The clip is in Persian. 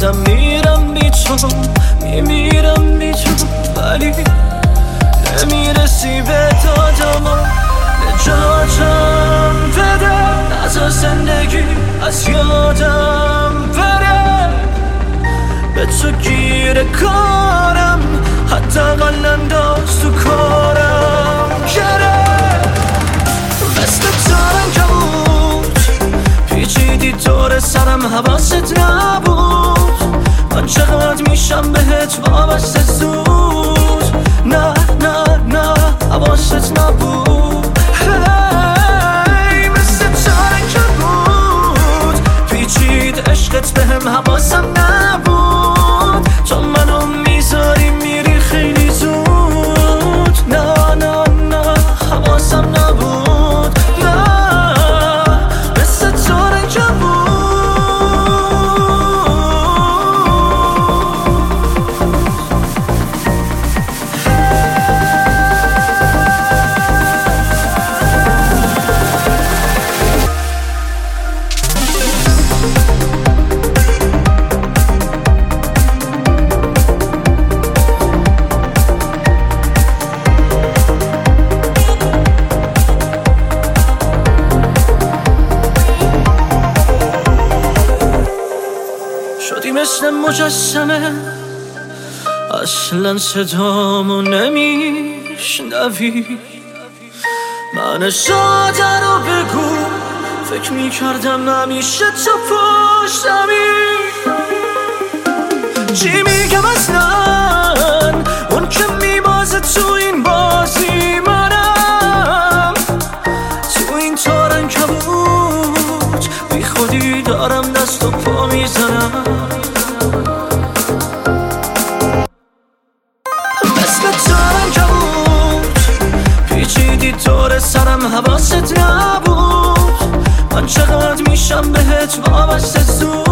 یادم میرم بی تو، میمیرم بی تو، ولی نمیرسی به داداما. نجاتم بده از زندگی، از یادم بره، به تو گیر کارم، حداقل انداز تو کارم گره. مثل ترنگمون پیچیدی دور سرم، حواست نبود من چقدر میشم بهت وابسته زود. نه نه نه حواست نبود. هی مثل ترنگمون پیچید عشقت بهم، حواسم نبود تو منو میذاری میری خیلی زود. نه نه نه حواسم نبود. نه مثل ترنگمون. شدی مثل مجسمه، اصلا صدامو نمیشنوی. من ساده رو بگو، فکر میکردم همیشه تو پشتمی. چی میگم اصلا اون که میبازه تو این بازی، منم تو این تارن کبود، بی خودی دارم دست و پا میزنم. مثل تارن کبود پیچیدی دور سرم، حواست نبود من چقدر میشم بهت وابسته زود.